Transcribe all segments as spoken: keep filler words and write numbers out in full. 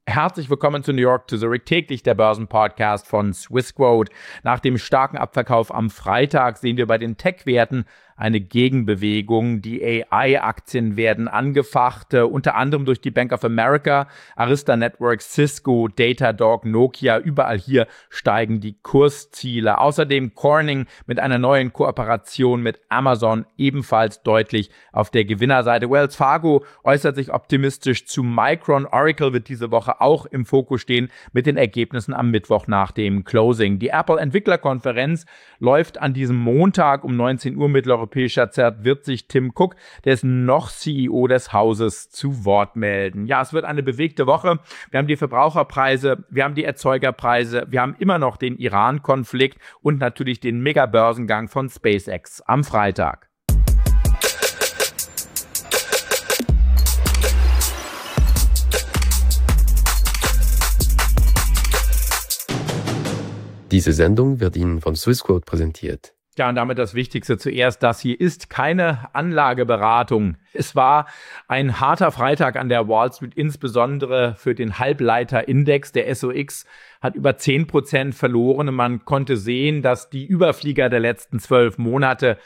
Herzlich willkommen zu New York to Zurich, täglich der Börsenpodcast von Swissquote. Nach dem starken Abverkauf am Freitag sehen wir bei den Tech-Werten eine Gegenbewegung. Die A I-Aktien werden angefacht, äh, unter anderem durch die Bank of America, Arista Networks, Cisco, Datadog, Nokia. Überall hier steigen die Kursziele. Außerdem Corning mit einer neuen Kooperation mit Amazon ebenfalls deutlich auf der Gewinnerseite. Wells Fargo äußert sich optimistisch zu Micron. Oracle wird diese Woche auch im Fokus stehen mit den Ergebnissen am Mittwoch nach dem Closing. Die Apple-Entwicklerkonferenz läuft an diesem Montag um neunzehn Uhr mitteleuropäischer Zeit, wird sich Tim Cook, der ist noch C E O des Hauses, zu Wort melden. Ja, es wird eine bewegte Woche. Wir haben die Verbraucherpreise, wir haben die Erzeugerpreise, wir haben immer noch den Iran-Konflikt und natürlich den Mega-Börsengang von SpaceX am Freitag. Diese Sendung wird Ihnen von Swissquote präsentiert. Ja, und damit das Wichtigste zuerst, das hier ist keine Anlageberatung. Es war ein harter Freitag an der Wall Street, insbesondere für den Halbleiterindex. Der S O X hat über zehn Prozent verloren und man konnte sehen, dass die Überflieger der letzten zwölf Monate,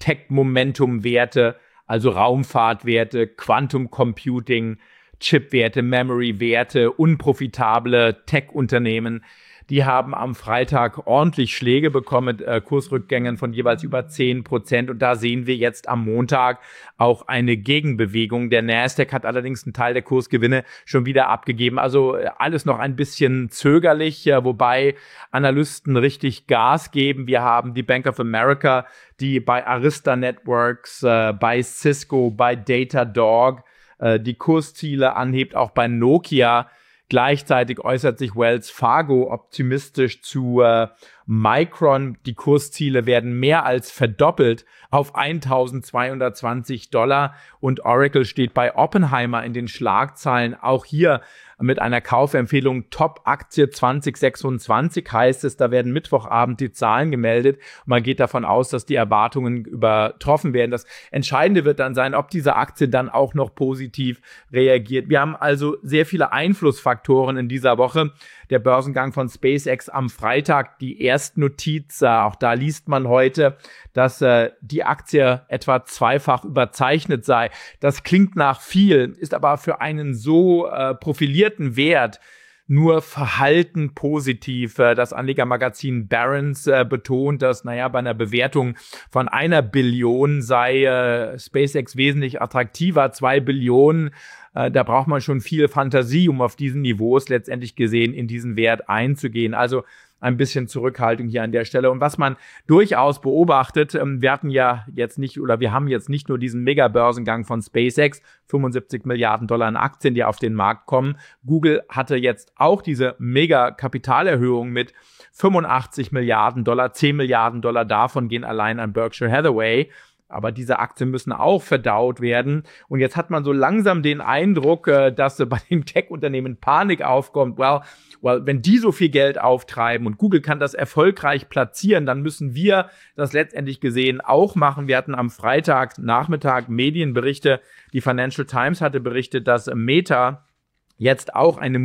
Tech-Momentum-Werte, also Raumfahrtwerte, Quantum Computing, Chipwerte, Memory-Werte, unprofitable Tech-Unternehmen, die haben am Freitag ordentlich Schläge bekommen mit äh, Kursrückgängen von jeweils über zehn Prozent. Und da sehen wir jetzt am Montag auch eine Gegenbewegung. Der Nasdaq hat allerdings einen Teil der Kursgewinne schon wieder abgegeben. Also äh, alles noch ein bisschen zögerlich, äh, wobei Analysten richtig Gas geben. Wir haben die Bank of America, die bei Arista Networks, äh, bei Cisco, bei Datadog äh, die Kursziele anhebt, auch bei Nokia. Gleichzeitig äußert sich Wells Fargo optimistisch zu äh, Micron. Die Kursziele werden mehr als verdoppelt auf eintausendzweihundertzwanzig Dollar. Und Oracle steht bei Oppenheimer in den Schlagzeilen. Auch hier mit einer Kaufempfehlung. Top-Aktie zwanzig sechsundzwanzig heißt es. Da werden Mittwochabend die Zahlen gemeldet. Und man geht davon aus, dass die Erwartungen übertroffen werden. Das Entscheidende wird dann sein, ob diese Aktie dann auch noch positiv reagiert. Wir haben also sehr viele Einflussfaktoren in dieser Woche. Der Börsengang von SpaceX am Freitag, die Erstnotiz, äh, auch da liest man heute, dass äh, die Aktie etwa zweifach überzeichnet sei. Das klingt nach viel, ist aber für einen so äh, profilierten Wert nur verhalten positiv. Das Anlegermagazin Barron's äh, betont, dass, naja, bei einer Bewertung von einer Billion sei äh, SpaceX wesentlich attraktiver. Zwei Billionen, äh, da braucht man schon viel Fantasie, um auf diesen Niveaus letztendlich gesehen in diesen Wert einzugehen. Also ein bisschen Zurückhaltung hier an der Stelle. Und was man durchaus beobachtet, ähm, wir hatten ja jetzt nicht, oder wir haben jetzt nicht nur diesen Mega-Börsengang von SpaceX, fünfundsiebzig Milliarden Dollar in Aktien, die auf den Markt kommen. Google hatte jetzt auch diese Mega-Kapitalerhöhung mit fünfundachtzig Milliarden Dollar, zehn Milliarden Dollar davon gehen allein an Berkshire Hathaway. Aber diese Aktien müssen auch verdaut werden. Und jetzt hat man so langsam den Eindruck, dass bei den Tech-Unternehmen Panik aufkommt. Well, well, wenn die so viel Geld auftreiben und Google kann das erfolgreich platzieren, dann müssen wir das letztendlich gesehen auch machen. Wir hatten am Freitagnachmittag Medienberichte. Die Financial Times hatte berichtet, dass Meta jetzt auch eine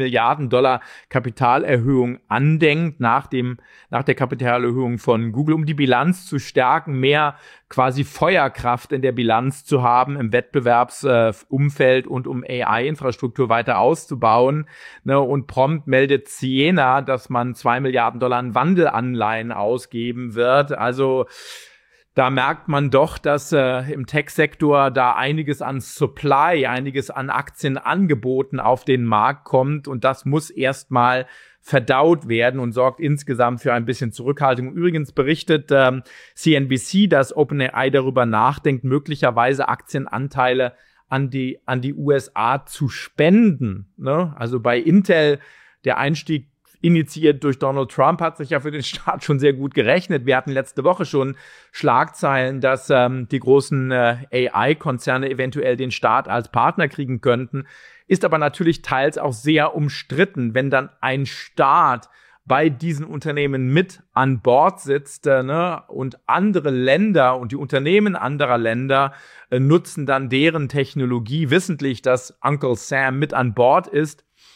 Multimilliarden-Dollar-Kapitalerhöhung andenkt nach dem, nach der Kapitalerhöhung von Google, um die Bilanz zu stärken, mehr quasi Feuerkraft in der Bilanz zu haben, im Wettbewerbsumfeld äh, und um A I-Infrastruktur weiter auszubauen. Ne, und prompt meldet Ciena, dass man zwei Milliarden Dollar an Wandelanleihen ausgeben wird. Also da merkt man doch, dass äh, im Tech-Sektor da einiges an Supply, einiges an Aktienangeboten auf den Markt kommt und das muss erstmal verdaut werden und sorgt insgesamt für ein bisschen Zurückhaltung. Übrigens berichtet ähm, C N B C, dass OpenAI darüber nachdenkt, möglicherweise Aktienanteile an die, an die U S A zu spenden. Ne? Also bei Intel, der Einstieg initiiert durch Donald Trump, hat sich ja für den Staat schon sehr gut gerechnet. Wir hatten letzte Woche schon Schlagzeilen, dass ähm, die großen äh, A I-Konzerne eventuell den Staat als Partner kriegen könnten. Ist aber natürlich teils auch sehr umstritten, wenn dann ein Staat bei diesen Unternehmen mit an Bord sitzt äh, ne? und andere Länder und die Unternehmen anderer Länder äh, nutzen dann deren Technologie wissentlich, dass Uncle Sam mit an Bord ist.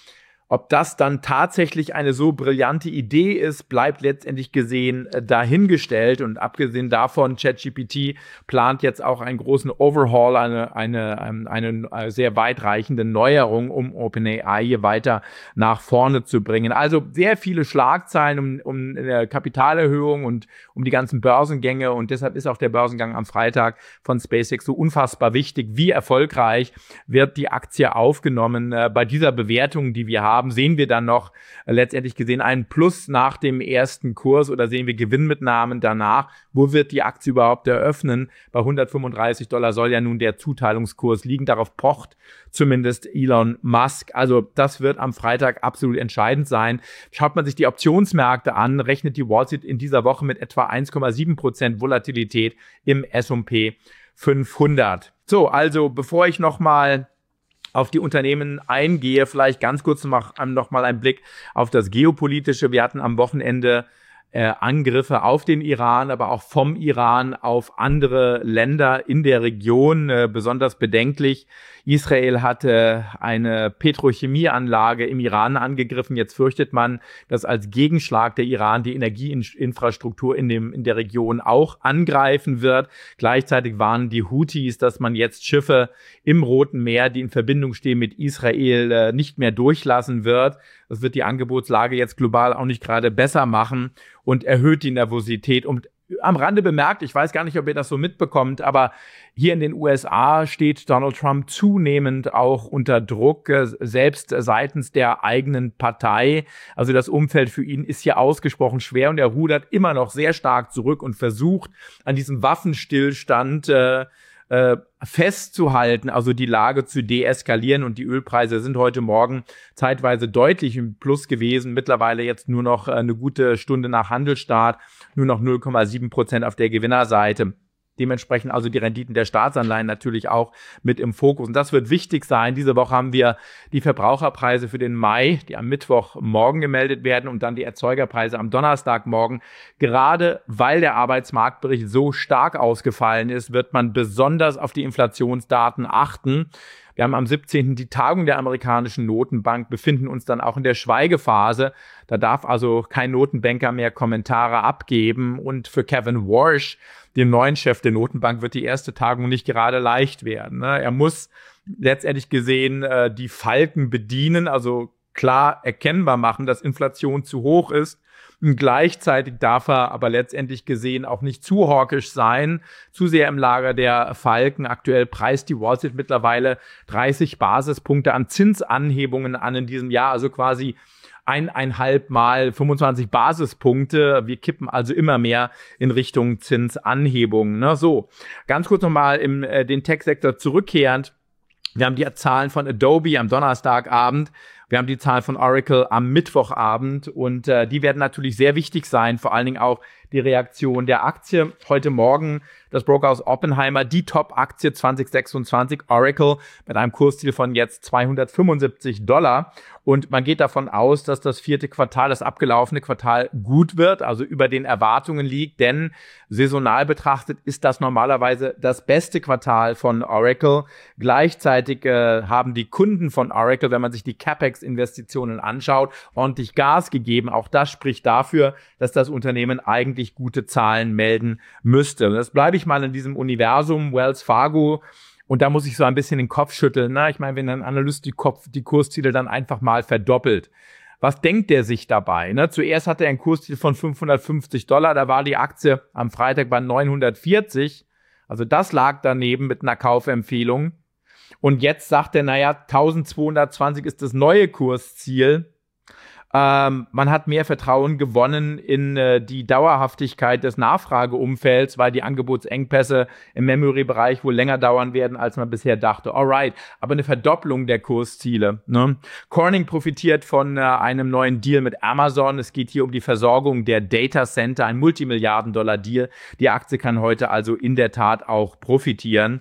Ob das dann tatsächlich eine so brillante Idee ist, bleibt letztendlich gesehen äh, dahingestellt. Und abgesehen davon, ChatGPT plant jetzt auch einen großen Overhaul, eine, eine, eine, eine sehr weitreichende Neuerung, um OpenAI hier weiter nach vorne zu bringen. Also sehr viele Schlagzeilen um, um eine Kapitalerhöhung und um die ganzen Börsengänge. Und deshalb ist auch der Börsengang am Freitag von SpaceX so unfassbar wichtig. Wie erfolgreich wird die Aktie aufgenommen äh, bei dieser Bewertung, die wir haben? Sehen wir dann noch äh, letztendlich gesehen einen Plus nach dem ersten Kurs oder sehen wir Gewinnmitnahmen danach? Wo wird die Aktie überhaupt eröffnen? Bei hundertfünfunddreißig Dollar soll ja nun der Zuteilungskurs liegen. Darauf pocht zumindest Elon Musk. Also das wird am Freitag absolut entscheidend sein. Schaut man sich die Optionsmärkte an, rechnet die Wall Street in dieser Woche mit etwa eins Komma sieben Prozent Volatilität im S und P fünfhundert. So, also bevor ich nochmal auf die Unternehmen eingehe, vielleicht ganz kurz noch, noch mal einen Blick auf das Geopolitische. Wir hatten am Wochenende äh, Angriffe auf den Iran, aber auch vom Iran auf andere Länder in der Region, äh, besonders bedenklich. Israel hatte eine Petrochemieanlage im Iran angegriffen. Jetzt fürchtet man, dass als Gegenschlag der Iran die Energieinfrastruktur in, dem, in der Region auch angreifen wird. Gleichzeitig warnen die Houthis, dass man jetzt Schiffe im Roten Meer, die in Verbindung stehen mit Israel, äh, nicht mehr durchlassen wird. Das wird die Angebotslage jetzt global auch nicht gerade besser machen und erhöht die Nervosität. Und am Rande bemerkt, ich weiß gar nicht, ob ihr das so mitbekommt, aber hier in den U S A steht Donald Trump zunehmend auch unter Druck, selbst seitens der eigenen Partei. Also das Umfeld für ihn ist hier ausgesprochen schwer und er rudert immer noch sehr stark zurück und versucht an diesem Waffenstillstand äh, äh, festzuhalten, also die Lage zu deeskalieren, und die Ölpreise sind heute Morgen zeitweise deutlich im Plus gewesen, mittlerweile jetzt nur noch eine gute Stunde nach Handelsstart, nur noch null Komma sieben Prozent auf der Gewinnerseite. Dementsprechend also die Renditen der Staatsanleihen natürlich auch mit im Fokus. Und das wird wichtig sein. Diese Woche haben wir die Verbraucherpreise für den Mai, die am Mittwochmorgen gemeldet werden, und dann die Erzeugerpreise am Donnerstagmorgen. Gerade weil der Arbeitsmarktbericht so stark ausgefallen ist, wird man besonders auf die Inflationsdaten achten. Wir haben am siebzehnten die Tagung der amerikanischen Notenbank, befinden uns dann auch in der Schweigephase. Da darf also kein Notenbanker mehr Kommentare abgeben. Und für Kevin Warsh, den neuen Chef der Notenbank, wird die erste Tagung nicht gerade leicht werden. Er muss letztendlich gesehen die Falken bedienen, also klar erkennbar machen, dass Inflation zu hoch ist. Und gleichzeitig darf er aber letztendlich gesehen auch nicht zu hawkisch sein, zu sehr im Lager der Falken. Aktuell preist die Wall Street mittlerweile dreißig Basispunkte an Zinsanhebungen an in diesem Jahr, also quasi eineinhalb mal fünfundzwanzig Basispunkte. Wir kippen also immer mehr in Richtung Zinsanhebungen. Ne? So, ganz kurz nochmal in äh, den Tech-Sektor zurückkehrend. Wir haben die Zahlen von Adobe am Donnerstagabend. Wir haben die Zahlen von Oracle am Mittwochabend, und äh, die werden natürlich sehr wichtig sein, vor allen Dingen auch die Reaktion der Aktie. Heute Morgen das Brokerhaus Oppenheimer, die Top-Aktie zwanzig sechsundzwanzig, Oracle, mit einem Kursziel von jetzt zweihundertfünfundsiebzig Dollar. Und man geht davon aus, dass das vierte Quartal, das abgelaufene Quartal, gut wird, also über den Erwartungen liegt, denn saisonal betrachtet ist das normalerweise das beste Quartal von Oracle. Gleichzeitig äh, haben die Kunden von Oracle, wenn man sich die CapEx-Investitionen anschaut, ordentlich Gas gegeben. Auch das spricht dafür, dass das Unternehmen eigentlich gute Zahlen melden müsste. Und das bleibe ich mal in diesem Universum Wells Fargo. Und da muss ich so ein bisschen den Kopf schütteln. Ne? Ich meine, wenn ein Analyst die, Kopf, die Kursziele dann einfach mal verdoppelt, was denkt der sich dabei? Ne? Zuerst hatte er ein Kursziel von fünfhundertfünfzig Dollar, da war die Aktie am Freitag bei neunhundertvierzig. Also das lag daneben mit einer Kaufempfehlung. Und jetzt sagt er, naja, eintausendzweihundertzwanzig ist das neue Kursziel. Ähm, man hat mehr Vertrauen gewonnen in äh, die Dauerhaftigkeit des Nachfrageumfelds, weil die Angebotsengpässe im Memory-Bereich wohl länger dauern werden, als man bisher dachte. Alright, aber eine Verdopplung der Kursziele. Ne? Corning profitiert von äh, einem neuen Deal mit Amazon. Es geht hier um die Versorgung der Data Center, ein Multimilliarden-Dollar-Deal. Die Aktie kann heute also in der Tat auch profitieren.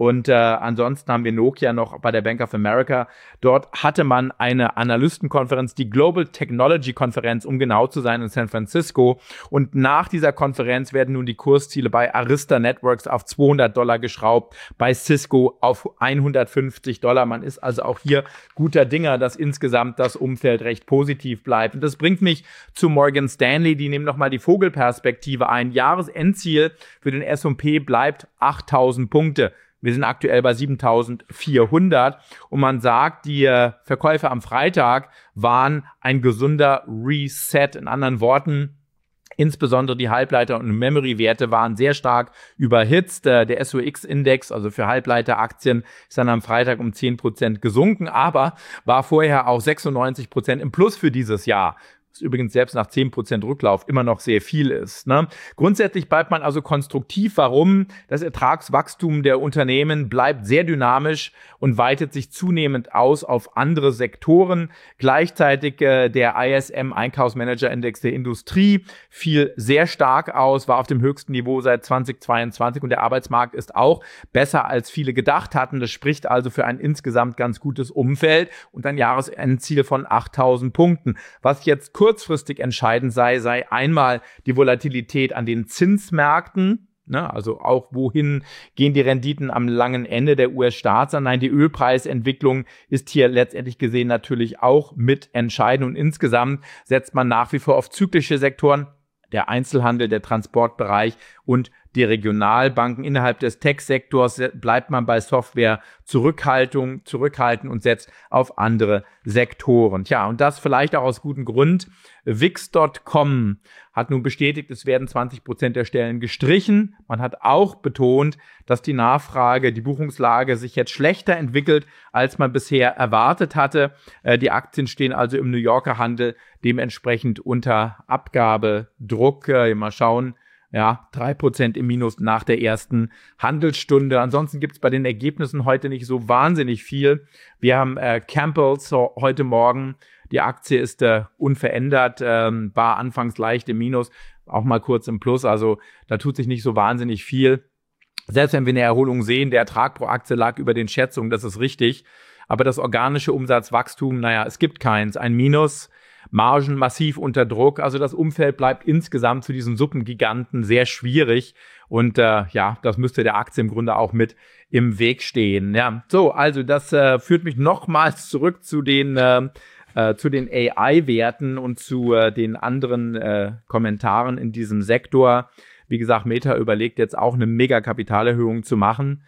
Und äh, ansonsten haben wir Nokia noch bei der Bank of America. Dort hatte man eine Analystenkonferenz, die Global Technology Konferenz, um genau zu sein, in San Francisco. Und nach dieser Konferenz werden nun die Kursziele bei Arista Networks auf zweihundert Dollar geschraubt, bei Cisco auf hundertfünfzig Dollar. Man ist also auch hier guter Dinger, dass insgesamt das Umfeld recht positiv bleibt. Und das bringt mich zu Morgan Stanley. Die nehmen nochmal die Vogelperspektive ein. Jahresendziel für den S und P bleibt achttausend Punkte. Wir sind aktuell bei siebentausendvierhundert und man sagt, die äh, Verkäufe am Freitag waren ein gesunder Reset. In anderen Worten, insbesondere die Halbleiter- und Memory-Werte waren sehr stark überhitzt. Äh, der S O X-Index, also für Halbleiteraktien, ist dann am Freitag um zehn Prozent gesunken, aber war vorher auch sechsundneunzig Prozent im Plus für dieses Jahr. Was übrigens selbst nach zehn Prozent Rücklauf immer noch sehr viel ist. Ne? Grundsätzlich bleibt man also konstruktiv. Warum? Das Ertragswachstum der Unternehmen bleibt sehr dynamisch und weitet sich zunehmend aus auf andere Sektoren. Gleichzeitig äh, der I S M-Einkaufsmanager-Index der Industrie fiel sehr stark aus, war auf dem höchsten Niveau seit zweitausendzweiundzwanzig und der Arbeitsmarkt ist auch besser, als viele gedacht hatten. Das spricht also für ein insgesamt ganz gutes Umfeld und ein Jahresendziel von achttausend Punkten. Was jetzt kurzfristig entscheidend sei, sei einmal die Volatilität an den Zinsmärkten, ne, also auch wohin gehen die Renditen am langen Ende der U S-Staatsanleihen. Die Ölpreisentwicklung ist hier letztendlich gesehen natürlich auch mit entscheidend und insgesamt setzt man nach wie vor auf zyklische Sektoren, der Einzelhandel, der Transportbereich und die Regionalbanken. Innerhalb des Tech-Sektors bleibt man bei Software Zurückhaltung, zurückhalten und setzt auf andere Sektoren. Tja, und das vielleicht auch aus gutem Grund. Wix Punkt com hat nun bestätigt, es werden zwanzig Prozent der Stellen gestrichen. Man hat auch betont, dass die Nachfrage, die Buchungslage sich jetzt schlechter entwickelt, als man bisher erwartet hatte. Äh, die Aktien stehen also im New Yorker Handel dementsprechend unter Abgabedruck. Äh, mal schauen. Ja, drei Prozent im Minus nach der ersten Handelsstunde. Ansonsten gibt es bei den Ergebnissen heute nicht so wahnsinnig viel. Wir haben äh, Campbell's so heute Morgen. Die Aktie ist äh, unverändert, ähm, war anfangs leicht im Minus, auch mal kurz im Plus. Also da tut sich nicht so wahnsinnig viel. Selbst wenn wir eine Erholung sehen, der Ertrag pro Aktie lag über den Schätzungen, das ist richtig. Aber das organische Umsatzwachstum, naja, es gibt keins. Ein Minus. Margen massiv unter Druck. Also das Umfeld bleibt insgesamt zu diesen Suppengiganten sehr schwierig. Und äh, ja, das müsste der Aktie im Grunde auch mit im Weg stehen. Ja, so, also das äh, führt mich nochmals zurück zu den äh, äh, zu den A I-Werten und zu äh, den anderen äh, Kommentaren in diesem Sektor. Wie gesagt, Meta überlegt jetzt auch eine Mega-Kapitalerhöhung zu machen.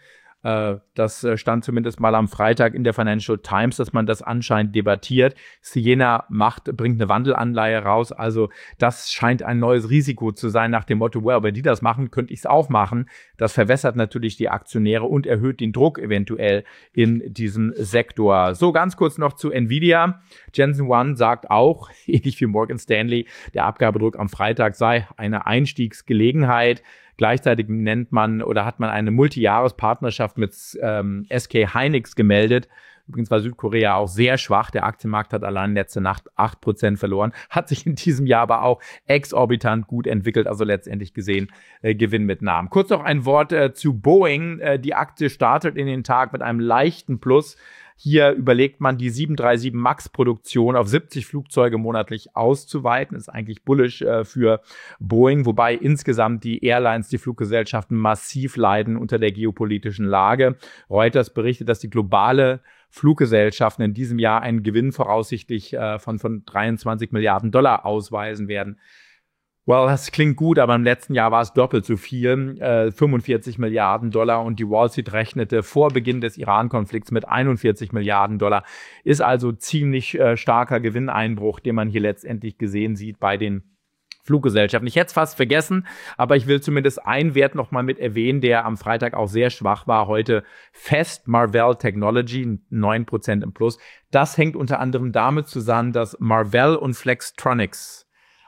Das stand zumindest mal am Freitag in der Financial Times, dass man das anscheinend debattiert. Siena macht, bringt eine Wandelanleihe raus. Also das scheint ein neues Risiko zu sein nach dem Motto, well, wenn die das machen, könnte ich es auch machen. Das verwässert natürlich die Aktionäre und erhöht den Druck eventuell in diesem Sektor. So, ganz kurz noch zu Nvidia. Jensen Huang sagt auch, ähnlich wie Morgan Stanley, der Abgabedruck am Freitag sei eine Einstiegsgelegenheit. Gleichzeitig nennt man oder hat man eine Multijahrespartnerschaft mit ähm, S K Hynix gemeldet. Übrigens war Südkorea auch sehr schwach. Der Aktienmarkt hat allein letzte Nacht acht Prozent verloren. Hat sich in diesem Jahr aber auch exorbitant gut entwickelt. Also letztendlich gesehen äh, Gewinn mit Namen. Kurz noch ein Wort äh, zu Boeing. Äh, die Aktie startet in den Tag mit einem leichten Plus. Hier überlegt man, die sieben drei sieben MAX-Produktion auf siebzig Flugzeuge monatlich auszuweiten. Das ist eigentlich bullish äh, für Boeing, wobei insgesamt die Airlines, die Fluggesellschaften massiv leiden unter der geopolitischen Lage. Reuters berichtet, dass die globale Fluggesellschaften in diesem Jahr einen Gewinn voraussichtlich äh, von, von dreiundzwanzig Milliarden Dollar ausweisen werden. Well, das klingt gut, aber im letzten Jahr war es doppelt so viel, äh, fünfundvierzig Milliarden Dollar und die Wall Street rechnete vor Beginn des Iran-Konflikts mit einundvierzig Milliarden Dollar. Ist also ziemlich äh, starker Gewinneinbruch, den man hier letztendlich gesehen sieht bei den Fluggesellschaften. Ich hätte es fast vergessen, aber ich will zumindest einen Wert noch mal mit erwähnen, der am Freitag auch sehr schwach war. Heute fest Marvell Technology, neun Prozent im Plus. Das hängt unter anderem damit zusammen, dass Marvell und Flextronics,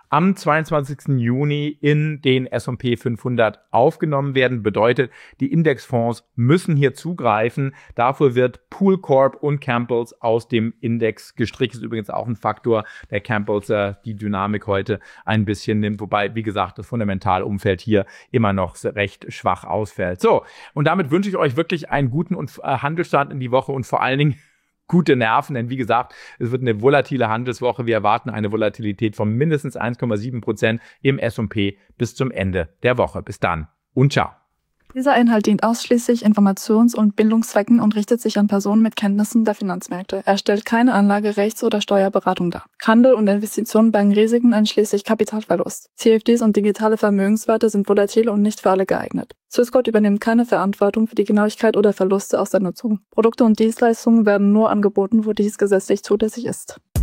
am zweiundzwanzigsten Juni in den S und P fünfhundert aufgenommen werden. Bedeutet, die Indexfonds müssen hier zugreifen. Dafür wird Pool Corp und Campbell's aus dem Index gestrichen. Das ist übrigens auch ein Faktor, der Campbell's äh, die Dynamik heute ein bisschen nimmt. Wobei, wie gesagt, das Fundamentalumfeld hier immer noch recht schwach ausfällt. So, und damit wünsche ich euch wirklich einen guten und, äh, Handelsstart in die Woche und vor allen Dingen gute Nerven, denn wie gesagt, es wird eine volatile Handelswoche. Wir erwarten eine Volatilität von mindestens eins Komma sieben Prozent im S und P bis zum Ende der Woche. Bis dann und ciao. Dieser Inhalt dient ausschließlich Informations- und Bildungszwecken und richtet sich an Personen mit Kenntnissen der Finanzmärkte. Er stellt keine Anlage-, Rechts- oder Steuerberatung dar. Handel und Investitionen bergen Risiken einschließlich Kapitalverlust. C F Ds und digitale Vermögenswerte sind volatil und nicht für alle geeignet. Swissquote übernimmt keine Verantwortung für die Genauigkeit oder Verluste aus der Nutzung. Produkte und Dienstleistungen werden nur angeboten, wo dies gesetzlich zulässig ist.